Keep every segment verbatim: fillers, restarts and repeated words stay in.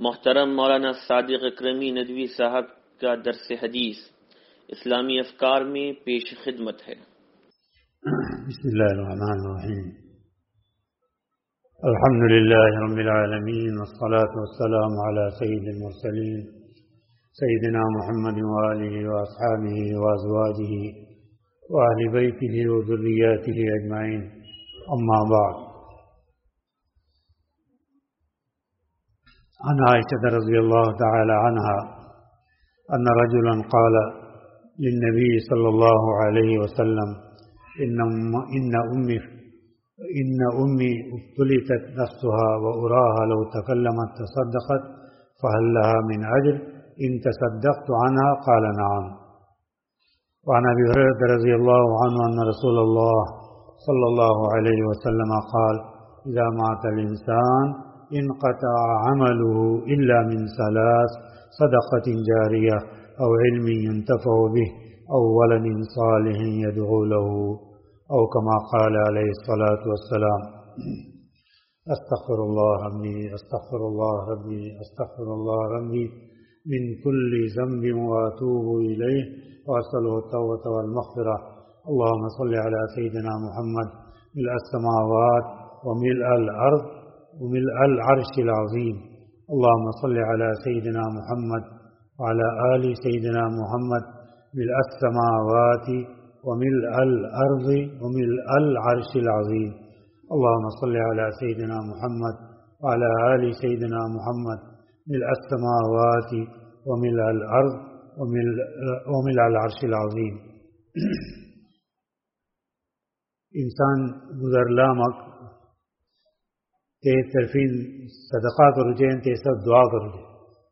محترم مولانا صادق اکرمی ندوی صاحب کا درس حدیث اسلامی افکار میں پیش خدمت ہے۔ بسم اللہ الرحمن الرحیم، الحمد للہ رب العالمین، والصلاة والسلام علی سید المرسلین سیدنا محمد وآلہ واصحابہ وازواجہ واہل بیتہ وذریاتہ اجمعین، اما بعد۔ عن عائشة رضي الله تعالى عنها أن رجلا قال للنبي صلى الله عليه وسلم إن إن أمي إن أمي ابتليت نفسها وأراها لو تكلمت تصدقت فهل لها من أجر إن تصدقت عنها؟ قال نعم۔ وعن أبي هريرة رضي الله عنه أن رسول الله صلى الله عليه وسلم قال إذا مات الإنسان انقطع عمله إلا من ثلاث: صدقة جارية أو علم ينتفع به أو ولد صالح يدعو له، أو كما قال عليه الصلاة والسلام: أستغفر الله ربي أستغفر الله ربي أستغفر الله ربي من كل ذنب وأتوب إليه وأسأله التوبة والمغفرة، اللهم صل على سيدنا محمد ملء السماوات وملء الأرض وملء العرش العظيم، اللهم صل على سيدنا محمد وعلى آل سيدنا محمد ملء السماوات وملء الأرض وملء العرش العظيم، اللهم صل على سيدنا محمد وعلى آل سيدنا محمد ملء السماوات وملء الأرض وملء العرش العظيم۔ انسان گزرلامک تے طرفین صدقہ کرو جائیں تے سب دعا کرو جائیں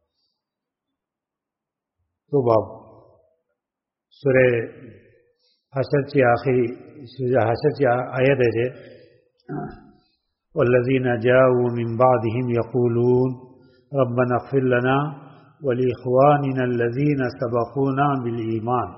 تو باب سورہ حشر چی آخری سورہ حشر چی آیت ہے جے والذین جاؤوا من بعدهم یقولون ربنا اغفر لنا ولاخواننا الذین سبقونا بالایمان،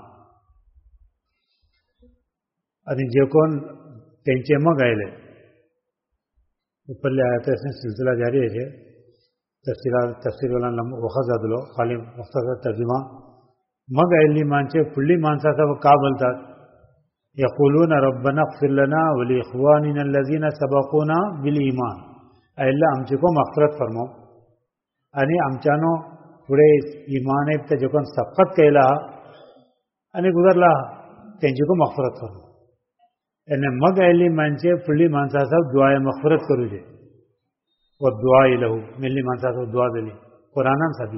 انی جکون تینچے مگائلے اوپر لے آیت سے سلسلہ جاری ہے۔ تفسیر تفسیر والا وخذ ادلو خالی مختصر ترجمہ مگ ایلی مانچے پلی مانسا سب کابلتا یقولون ربنا اغفر لنا ولاخواننا الذین سبقونا بالایمان، اے اللہ ہم کو مغفرت فرمو، یعنی ہمچانو پورے ایمان تے جکن سبقت کہلا یعنی گزر لا تینجی کو مغفرت فرمو، یعنی مگ ایلی مانچے پلی مانسا سب دعائے مغفرت کرو جے و دعائی لہو ملی مانسا سب دعا دلی قرآنان سبی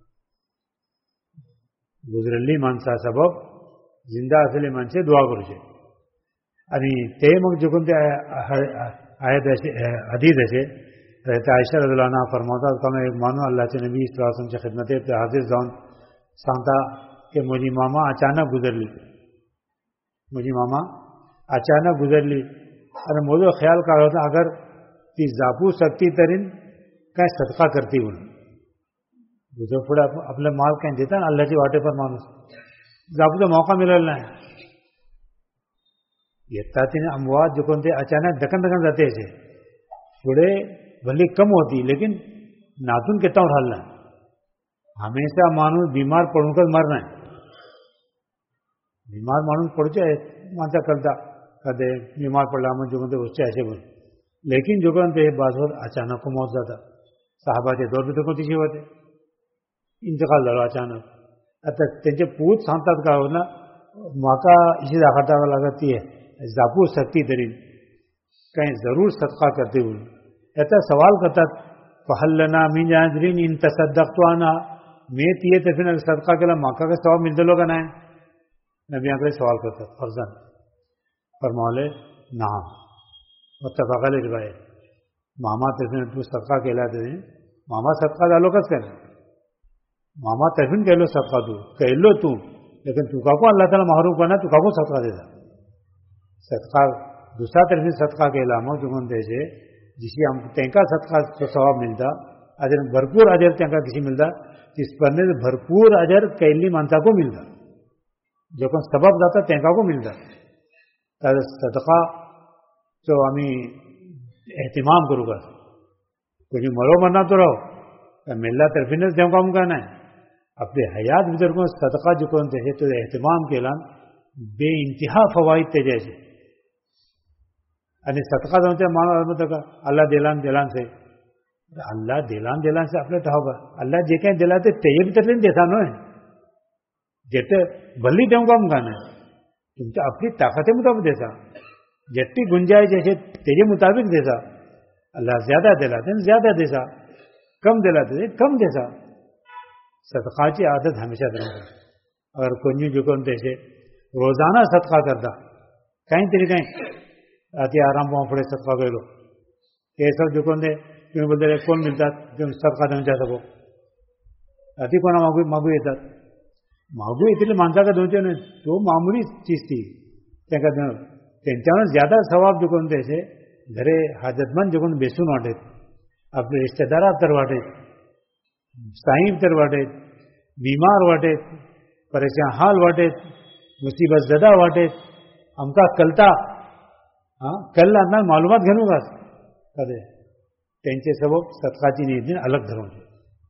گزرلی مانسا سبب زندہ اصلی مانچے دعا کرو جے، یعنی تے مگ جکن تے آیت حدیث ہے رہتا عائشہ رضی اللہ عنہ فرماتا کہ میں ایک مانو اللہ کے نبی صلی اللہ علیہ وسلم کی خدمت پہ حاضر زون سانتا کہ مجھے ماما اچانک گزر لی مجھے ماما اچانک گزر لی اور مجھے خیال کر رہا تھا اگر تی زاپو سکتی ترین کہیں صدقہ کرتی ہوں گزر پڑا اپنے مال کہیں دیتا نا اللہ کی واٹے پر مانوس زاپو تو موقع ملنا ہے یہ تاتی اموات جو کون تھے اچانک دکن دکن جاتے تھے تھوڑے بھلی کم ہوتی لیکن ناتون کتنا اٹھالنا ہے، ہمیشہ مانوس بیمار پڑوں کر مرنا ہے، بیمار مانوس پڑ جائے مانتا کرتا کہتے بیمار پڑ رہا جو کہتے اس سے ایسے بولے، لیکن جو کہتے بعض وقت اچانک کو موت جاتا صحابہ کے دور پہ تو کوئی ہوتے انتقال لڑا اچانک تجھے پوت سانتا کا ہونا موقع اسی راختا والا لگتی ہے زاپو سکتی ترین کہیں ضرور صدقہ کرتے ہوئے ایسا سوال کرتا فہل لنا من اجرین ان تصدقت عنہا میں تیے تو پھر صدقہ کے لیے موقع کا ثواب ملتے لوگ نہ ہے، نبی آنکھ سوال کرتا فرضاً فرمولے نعم متفق علیہ روایت ماما تفین تو صدقہ کہلاتے ہیں، ماما صدقہ ڈالو کس کریں ماما تفین کہہ لو صدقہ تو کہہ لو تو لیکن تو کا کو اللہ تعالیٰ محروم کرنا تو کا کو صدقہ دے دا صدقہ دوسرا طرف صدقہ کہلا مو جو من دے سے جسے ہم تینکا صدقہ تو ثواب ملتا اجر بھرپور اجر تینکا کسی ملتا جس پڑھنے سے بھرپور اجر کیلی مانتا کو ملتا جو کون سبب جاتا تینکا کو ملتا صدقہ تو ہمیں اہتمام کرو گا کچھ مرو مرنا تو رہو ملا طرفینس دیوں کام کرنا ہے اپنے حیات بزرگوں صدقہ جو کون تھے تو اہتمام کے اعلان بے انتہا فوائد تھے جیسے یعنی صدقہ دونتے مانو تک اللہ دلان دلان سے اللہ دلان دلان سے اپنے تو ہوگا اللہ جے کہیں دلاتے تیے بھی ترین دیتا نو ہے جیتے بھلی دیوں کام کرنا ہے تم تو اپنی طاقت مطابق دیتا جتنی گنجائش جیسے تیرے مطابق دیتا اللہ زیادہ دلاتے ہیں زیادہ دیتا کم دلاتے ہیں کم دیتا صدقہ کی عادت ہمیشہ رہے اگر کوئی جو کون سے روزانہ صدقہ کرتا کہیں تیری کہیں آتی آرام پاؤں پڑے صدقہ کر لو یہ سب جو کون دے کیوں بولتے رہے کون ملتا جو صدقہ دینا چاہ سکو آتی کونا ماگو ماگو یہ ماگو اتنے مانتا کا دونوں نے تو معمولی چیز تھی تینچاؤں زیادہ ثواب جو کون دے سے گھرے حاجت مند جو کون بیسون واٹے اپنے رشتے دار تر واٹے سائیں تر واٹے بیمار واٹے پریشان حال واٹے مصیبت زدہ واٹے ہم کا کلتا ہاں کل اپنا معلومات گھنوں گا کدے تینچے سبب صدقاتی نیت دن الگ دھروں سے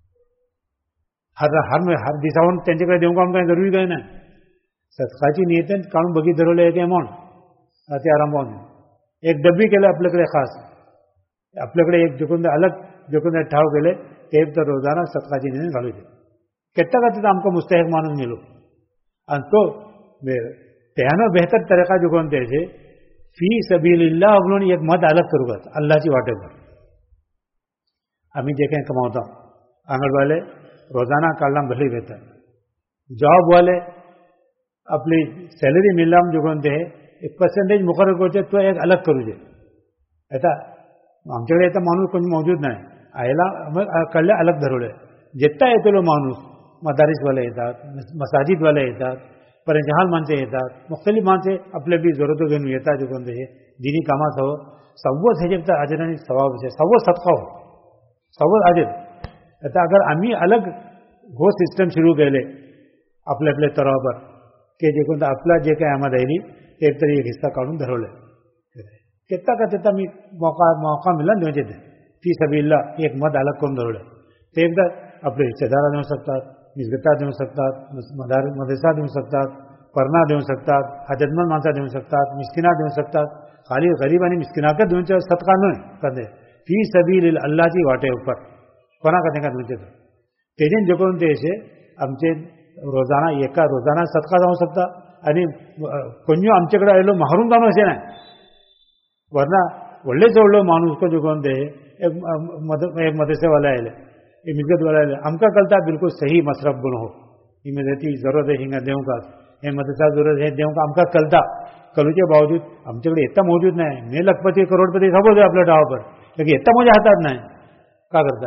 ہر ہر میں ہر دشاؤں تینچے کا دیوں کا ہم کہیں ضروری گئے نا صدقاتی نیت کانوں بگی دھرو لے کے اماؤنٹ آتے آرام پاؤں ایک ڈبی کے لیے اپنے کڑے خاص اپنے کڑے ایک جکن الگ جکن ٹھاؤ کے لیے ایک تو روزانہ صدقاتی نیت گھالو دے کتنا کرتے تھا ہم کو مستحق مانو ملو تو تہانو بہتر طریقہ جو کون تھے فی سبیل اللہ اگلوں ایک مد الگ کروں گا اللہ کی واٹے پر ہمیں دیکھیں کماؤتا ہوں آنگڑ والے روزانہ کالنا بھلے بہتر جاب والے اپنی سیلری مل رہا جو کون تھے ایک پرسنٹیج مقرر کرتے تو ایک الگ کرو جے ایسا ہم چڑے ایسا مانوس کچھ موجود نہ ہے آئلہ کر لے الگ دھرو لے جتنا ہے تو لو مانوس مدارس والے احتیاط مساجد والے احتیاط پرجہال مانتے احتیاط مختلف مانتے اپنے بھی ضرورتوں کے نیتا جو کون تھے دینی کامات ہو سب سے جب تک آجر نہیں ثواب سے سب صدقہ ہو سب آجر ایسا اگر ہمیں الگ وہ سسٹم شروع کر لے اپنے اپنے طرح پر کہ جو کون اپنا جے کہ آمد ہے ایک طرح ایک حصہ کاٹوں دھرو لے کتنا کا کتنا موقع موقع ملا نہیں چاہتے فی سبیل اللہ ایک مد الگ کون دھرو لے تو ایک در اپنے رشتے دار دے سکتا مسگتا دے سکتا مدرسہ دے سکتا پرنا دے سکتا حاجت مند مانسا دے سکتا مسکینہ دے سکتا خالی غریب آنی مسکینہ کا دوں چاہے صدقہ نہیں کرتے فی سبیل اللہ کی واٹے اوپر پنا کرنے کا دوں چاہتے تیجن جو کون دے سے ہم سے روزانہ ایک کا روزانہ صدقہ ہو سکتا یعنی کنیو ہم چکڑا لو محروم دانوں سے نا ورنہ وڑے سے وڑو مانوس کو جو کون دے ایک مدرسے والا ہے یہ ملکت والا ہے ہم کا کلتا بالکل صحیح مصرف گن ہو یہ میں دیتی ضرورت ہے ہنگا دیوں کا یہ مدرسہ ضرورت ہے دیوں کا ہم کا کلتا کلو کے باوجود ہم چکڑے اتنا موجود نہ ہے میں لکھپتی کروڑ پتی سب ہو گیا اپنے ڈاؤ پر لیکن اتنا مجھے ہاتھ نہ ہے کیا کرتا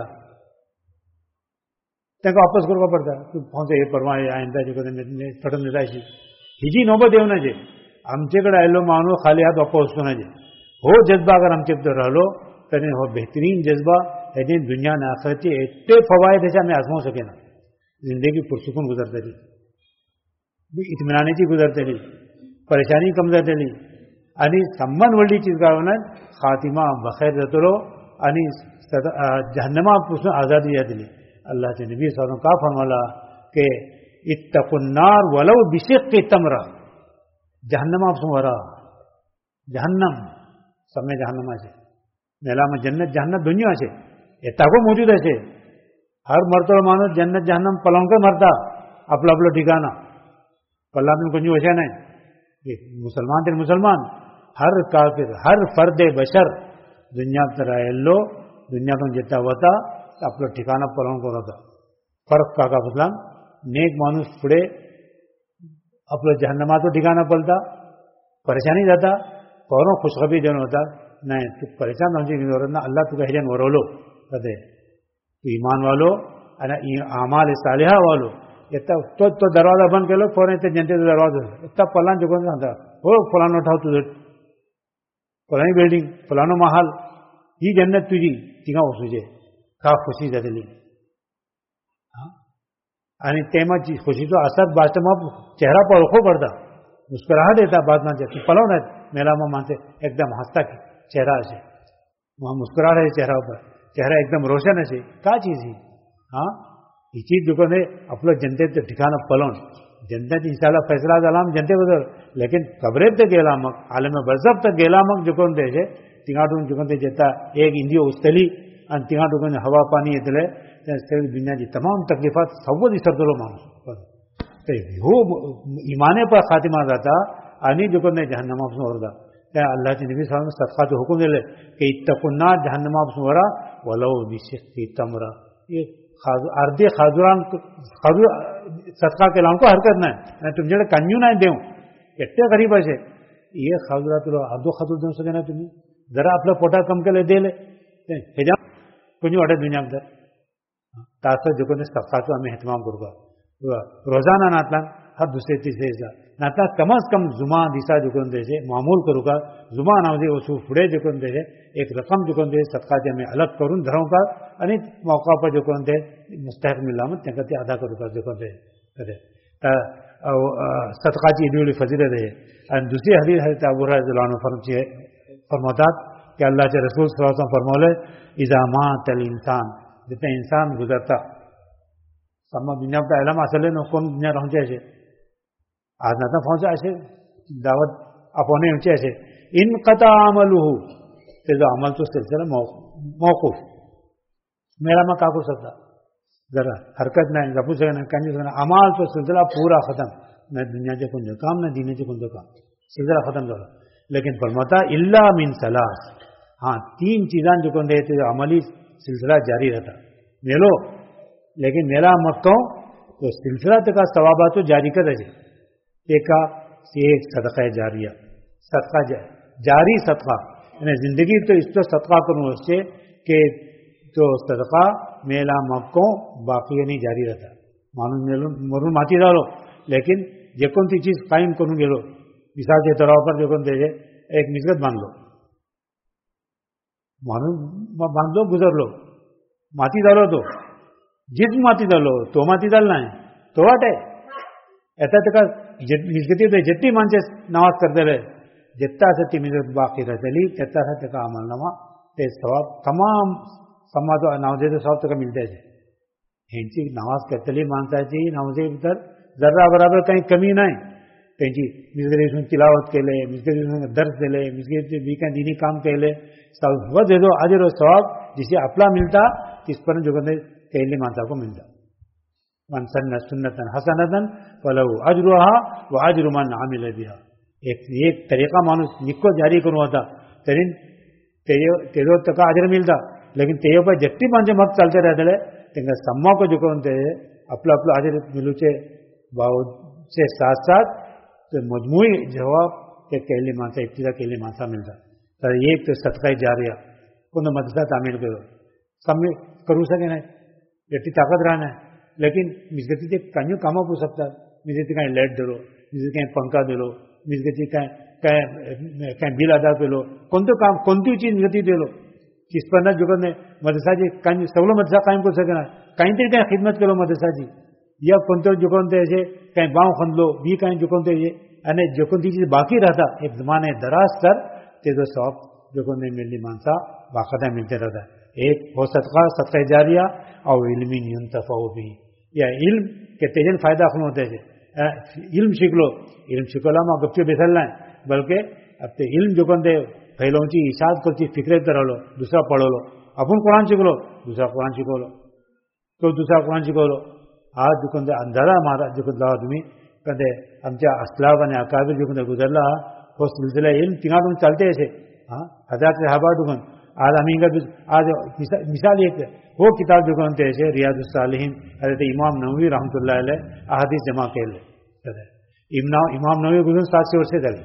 تین کو واپس کرنا پڑتا پہنچے یہ پرواہ آئندہ جو پٹن دیتا ہے ہجی نوبت دیو نہ جے ہم چکڑا ایلو مانو خالی ہاتھ واپس تو نہ جے ہو جذبہ اگر ہم چپ رہ لو تو وہ بہترین جذبہ ہے دنیا نے آخرت کے اتنے فوائد ایسے ہمیں آزما سکے نا زندگی پرسکون گزرتے رہی اطمینانی چی گزرتے رہی پریشانی کم کرتے رہی یعنی سمن ولی چیز کا ہونا خاتمہ بخیر رہتے رہو یعنی جہنمہ پوچھنا آزادی یاد لی اللہ کے نبی صلی اللہ علیہ وسلم کا فرمالا کہ اتقوا النار ولو بشق تمرہ جہنمہ سمورا جہنم سب میں جہنم آ میلا میں جنت جہنم دنیا سے اتنا کو موجود ہے ہر مرتبہ مانو جنت جہنم پلنگ کے مرتا اپنا اپنا ٹھکانا پلا میں کنجو ویسا نہیں مسلمان تھے مسلمان ہر کافر ہر فرد بشر دنیا طرح لو دنیا کو جتنا ہوتا اپنا ٹھکانا پلنگ کو رہتا فرق کا کا مسلم نیک مانوس پڑے اپنا جہنما تو ٹھکانا پلتا پریشانی جاتا فوراً خوشخبری جن ہوتا نہیں تو پریشان ہونے کی ضرورت نہ اللہ تو کہہ وہ رولو کہتے تو ایمان والو اعمال صالحہ والو اتنا تو تو دروازہ بند کر لو فوراً اتنے جنتے تو دروازہ اتنا پلان جو کون تھا ہو فلانو اٹھاؤ تو فلانی بلڈنگ فلانو محل یہ جنت تجھی تیگا ہو سوچے کا خوشی زیادہ لی یعنی تیما خوشی تو اثر بات میں چہرہ پر رکھو پڑتا مسکراہ دیتا بعد میں جاتی پلو نہ میرا ماں مانتے ایک دم ہنستا چہرہ سے وہاں مسکرا رہے چہرہ پر چہرہ ایک دم روشن ہے کیا چیز ہی हां हिची दुकाने आपलं जनतेचं ठिकाणं पळवून जनतेत इंशाल्लाह फैसला झाला जनतेबद्दल लेकिन कबरेत तर गेला मग आलम बरजब तक गेला मग जुकोन द्यायचे तिघाटून जुकोन ते जेता एक इंडिया उचतली आणि तिघाटून हवा पाणी येतले दुनियाची तमाम तकलीफात सव्वद विसरतलो माणूस ते हो इमाने पर खातिमा जाता आणि जुकोन जहन्नमापासून वरदा त्या अल्लाहचे नबी सल्लल्लाहु अलैहि वसल्लम सदकाचे हुकूम दिले की इत्तकुन्ना जहन्नमापासून वरा वलौ बिशिक्की तमरा एक अर्धे खाजुरां खाजूर सदका केला को हरकत नाही तुमच्याकडे कंजू नाही देऊ एकटे गरीब असे हे खाजुरा तुला अर्धो खाजूर देऊ सके ना तुम्ही जरा आपलं पोटा कम केलं दिले ह्याच्या कोणी वाटत दुनियात तासं जुकून सदकाचो आम्ही एहतमाम करू का रोजाना नातलान हा दुसरे तिसरे दिसा नातला कम अज कम जुमा दिसा जुकून द्यायचे मामूल करू का जुमा नावाचे वस्तू पुढे जुकून द्यायचे एक रक्कम जुकून द्यायचे सदकाचे आम्ही अलग करून धरू का आणि मौका पर जुकून ते मुस्तहक मिळला मग त्यांना ते अदा करू का जुकून ते सदकाची इदुली फजिलत आहे आणि दुसरी हदीस आहे त्या अबू हुरैरा फरमची फरमातात कि अल्लाह के रसूल सल्लल्लाहु अलैहि वसल्लम फरमौले इज़ा मातल इंसान जितना इंसान गुजरता समा दुनिया का इलम असल न कोण दुनिया रहते ऐसे आज ना पहुंचा ऐसे दावत अपने ऊंचे ऐसे इनक़ता अमलुहु ते जो अमल तो सिलसिला मौकूफ मेरा में का कर सकता जरा हरकत नहीं गपू से नहीं कंजूस नहीं अमाल तो सिलसिला पूरा खत्म न दुनिया के कुछ काम न दीने के कुछ काम सिलसिला खत्म हो लेकिन फरमाता इल्ला मिन सलास हाँ तीन चीज़ां जो कौन देते अमली सिलसिला जारी रहता मेलो लेकिन मेरा मत कहूँ तो सिलसिला तक का सवाबा तो जारी कर रहे एक एक सदका जारिया सदका जारी सदका यानी जिंदगी तो इस तो सदका करूँ उससे कि तो सदका मेला मक्कों बाकी नहीं जारी रहता मालूम मेलो मरून माती डालो लेकिन जे कोणती चीज कायम करून गेलो मिसाल के तौर पर जो कौन दे एक मिसगत बांध लो मालूम बांध लो गुजर लो माती डालो तो जित माती डालो तो माती डालना है तो वाट है ऐसा तक मिसगती तो जितनी मानसे नमाज करते रहे जितना से ती मिसगत बाकी रह चली जितना से तक अमल नमा ते सवाब तमाम समाज नवजे तो सब तक मिलते हैं ह्यांची नमाज करतली माणसाची नवजे तर जरा बराबर काही कमी नाही त्यांची मिसगतीतून तिलावत केले मिसगतीतून दर्श दिले मिसगती भी काही दिनी काम केले सब दे दो अजर और सवाब जिसे अपना मिलता इस पर जो कहते कहली मानसा को मिलता मन सन्न सुन्नतन हसनतन फलहु अजरुहा व अजरु मन आमिल बिहा एक एक तरीका माणूस निको जारी करू होता तरी तेजो तका अजर मिलता लेकिन तेजो पर जट्टी माणसे मग चालते रहते त्यांना सम्मा को जो कहते आपलं आपलं अजर मिलूचे भाव से साथ साथ तो मजमूई जवाब के कहली मानसा इब्तिदा कहली मानसा मिलता तर एक तो सदका जारिया कोण मदरसा तामील करो कमी करू सके नाही एटी ताकद राहणार लेकिन मिसगतीचे काही कामं करू शकतात मिसगती काही लाईट दिलो मिसगती काही पंखा दिलो मिसगती काय काय काय बिल अदा केलो कोणतं काम कोणती चीज मिसगती दिलो किसपन्ना जुगत नाही मदरसाची काही सगळं मदरसा कायम करू सके ना काहीतरी काही खिदमत केलो मदरसाची या कोणतं जुकोनते असे काही बाव खंदलो बी काही जुकोनते आणि जोकोनती चीज बाकी रहता एक जमाने दराज कर ते जो सॉप जोकोने मिलनी मानसा बाकायदा मिलते रहता एक हो सदका सदका जारिया और इल्मी युंतफउ भी या इल्म के तेजन फायदा खून होते हैं इल्म सीख लो इल्म शिकवला मग गपचे बेसलना है बल्कि अब ते इल्म जो कोणते फैलवची इशाद करची फिक्रेत राहिलो दुसरा पळवलो आपण कुराण शिकलो दुसरा कुराण शिकवलो तो दुसरा कुराण शिकवलो आज जो कोणते अंधारा मारा जो कोणता तुम्ही कधे आमच्या असलाफ आणि अकाबिर जो कोणते गुजरला हो सिलसिला इल्म तिघाडून चालते असे हाँ हजार से हबा डुगन आज आम्ही आज मिसाल एक हो किताब जो कोणते असे रियादुस सालिहीन हजरत इमाम नववी रहमतुल्लाह अलैह अहादीस जमा केले इमाम नववी गुजरून सातशे वर्षे झाली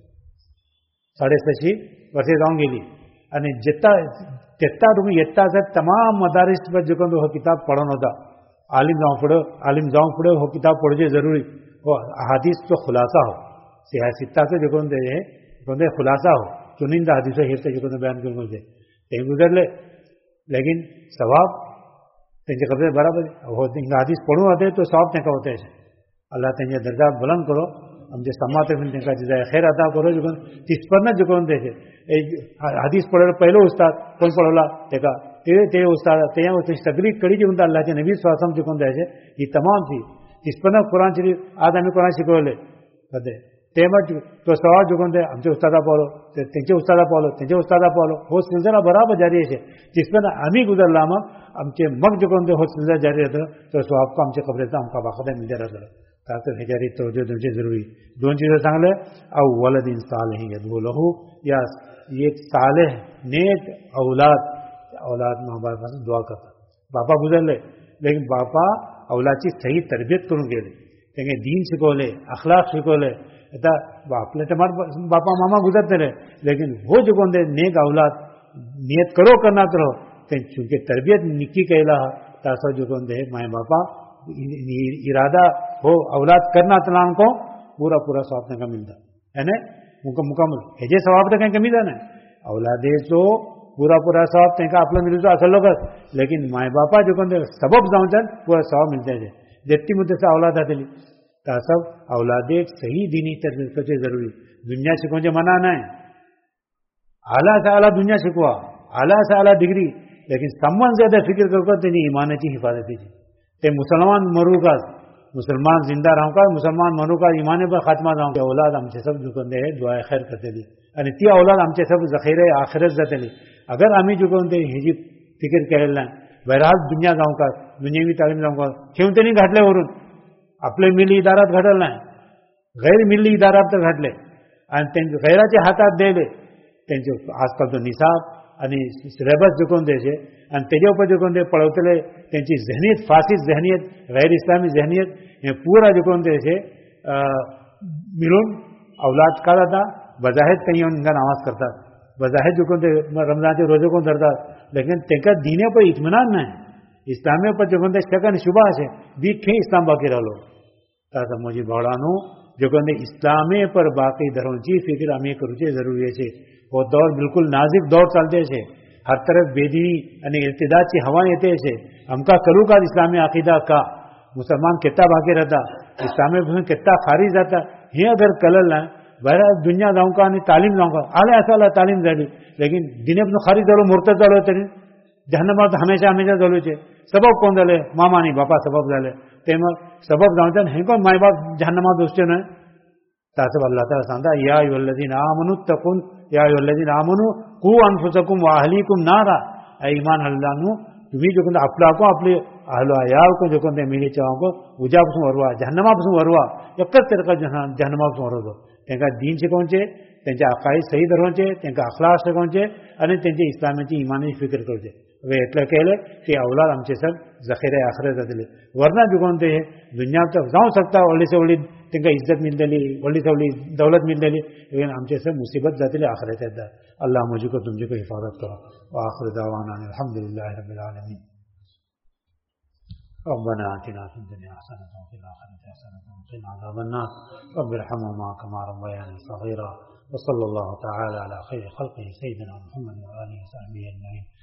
साडेसहाशे वर्षे जाऊन गेली आणि जित्ता तेत्ता तुम्ही येत्ता तमाम मदारिस पर जो कोणतो हो किताब पढ़न होता आलिम जाऊं पढ़ो आलिम जाऊं पढ़ो हो किताब पढ़जे जरूरी हो अहादीस तो खुलासा हो सियासत्ता से जो कोणते कोणते खुलासा हो चुनिंदा हदीसों हेरते जो कोणते बयान करून होते ते गुजरले लेकिन सवाब त्यांचे कब्जे बराबर हो हदीस पढ़ून होते तो सवाब त्यांका होते अल्लाह त्यांचे दर्जा बुलंद करो आमचे समाज त्यांका जिजाय खैर अदा करो जो तिसपन्न जो कोणते हदीस पढ़े पहिलो उस्ताद कोण पढ़वला तेका تے استاد تے تقریر کڑی جو اللہ کے نبی صلی اللہ علیہ وسلم جو ہے یہ تمام تھی اس پر قرآن شریف آدمی قرآن شکولے کہتے تیمت تو سوال جو کہتے ہم سے استاد پولو تنچے استاد پولو تنچے استاد پولو وہ سلسلہ برابر جاری ہے جس پر ہم ہی گزر لاما ہم سے مگ جو کہتے وہ سلسلہ جاری رہتا تو سواب کو ہم سے قبر ہم کا باقاعدہ مل جا رہا تاکہ ہجاری توجہ دوسری ضروری دونوں چیزیں سانگلے او ولد صالح یدعو لہ یا یہ صالح نیک اولاد اولاد ماں باپ دعا کرتا باپا گزر لے لیکن باپا اولاد کی صحیح تربیت کروں گے کہیں دین سکھولے اخلاق سکھولے باپ باپا ماما گزرتے رہے لیکن وہ جو کون دے نیک اولاد نیت کرو کرنا کرو چونکہ تربیت نکی کہلا تاسو جو کون دے مائیں باپا ارادہ ہو اولاد کرنا تلان کو پورا پورا ثواب کا ملتا ہے نا مکمل ہے ثواب تو کہیں کمی تھا نا اولاد تو پورا پورا ثواب تین کا اپنا ملتا اصل لوگ لیکن مائیں باپا جو کون دے سبب جاؤں چل پورا ثواب ملتے ہیں جتنی مدت سے اولاد آتے لی تا سب اولاد صحیح دینی تربیت کرتے ضروری دنیا سکھوں سے منع نہ ہے اعلیٰ سے اعلیٰ دنیا سکھوا اعلیٰ سے اعلیٰ ڈگری لیکن سمن زیادہ فکر کر کر تیری ایمان کی حفاظت کی تے مسلمان مرو کا مسلمان زندہ رہوں کا مسلمان مرو کا ایمان پر خاتمہ رہوں گا اولاد ہم سے سب جو کرتے ہیں دعائیں خیر کرتے لی یعنی تی اولاد ہم سے سب ذخیرہ آخرت جاتے لی اگر ہمیں جو کرتے ہجی فکر کہہ لیں بہرحال دنیا جاؤں کا دنیاوی تعلیم جاؤں گا کیوں تو نہیں گھٹ لے ورن اپنے ملی ادارات گھٹل نہ غیر ملی ادارات تو گھٹ لے غیراچے ہاتھات دے لے آج کل تو نصاب અને સિલેબસ જો કોણ દે છે અને તેના ઉપર જો કોણ દે પળવતલે તેની ذہنیت ફાસિદ ذہنیت غیر اسلامی ذہنیت یہ پورا جو کوણ دے છે મિલુન اولاد کا تھا بظاہر کہیں ان کا نماز کرتا بظاہر جو کوण دے رمضان کے روزے کو دھرتا لیکن تنکا دینے پر اطمینان نہ ہے اسلامی پر جو کوण دے شک અને شبہ છે دیکھیں اسلام باقی رہو تا مجھے بڑانو جو کوણ دے اسلامی پر باقی دھرونچی فکر ہمیں کروچے ضروری ہے وہ دور بالکل نازک دور چلتے ہیں ہر طرف بیدینی یعنی ارتداد کی ہوائیں آتے ہیں ہم کا کرو کا اسلامی عقیدہ کا مسلمان کتنا باقی رہتا اسلامی کتنا خارج رہتا یہ اگر کلل نہ بہرحال دنیا جاؤں کا نہیں تعلیم جاؤں کا اعلیٰ اصل تعلیم دے لیکن دن اپنے خارج دلو مرتد دلو تری جہنم تو ہمیشہ ہمیشہ دلو چے سبب کون دلے ماما نہیں باپا سبب دلے تیم سبب جاؤں چاہتے ہیں کون مائی باپ جہنم دوستے نہ تاسب اللہ تعالیٰ ساندا یا ایھا الذین آمنوا اتقوا یا ایھا الذین آمنوا قوا انفسکم واہلیکم نارا اے ایمان اللہ نو تمہیں جو کہ اپنا کو اپنے اہل و عیال کو جو کہ میرے چاہوں کو وجا پسوں وروا جہنم پسوں وروا یا کس طرح کا جہنم پسوں وروا تنکا دین سے کون چے تنکا عقائد صحیح دروں چے تنکا اخلاق سے کون چے اور تنکا اسلام کی ایمانی فکر کر چے وہ اتلا کہہ لے کہ اولاد ہم سے سب ذخیرہ آخرت دے ورنہ جو کون تے دنیا تک جاؤ سکتا ولی سے ولی تنکا عزت مل دلی ولی سے ولی دولت مل دلی لیکن ہم سے سب مصیبت جاتے لے آخرت ہے اللہ مجھے کو تم کو حفاظت کرو وآخر دعوانا الحمدللہ رب العالمین ربنا آتنا في الدنيا حسنة وفي الآخرة حسنة وقنا عذاب النار رب ارحمهما كما ربياني صغيرا وصلى الله تعالى على خير خلقه سيدنا محمد وآله وصحبه أجمعين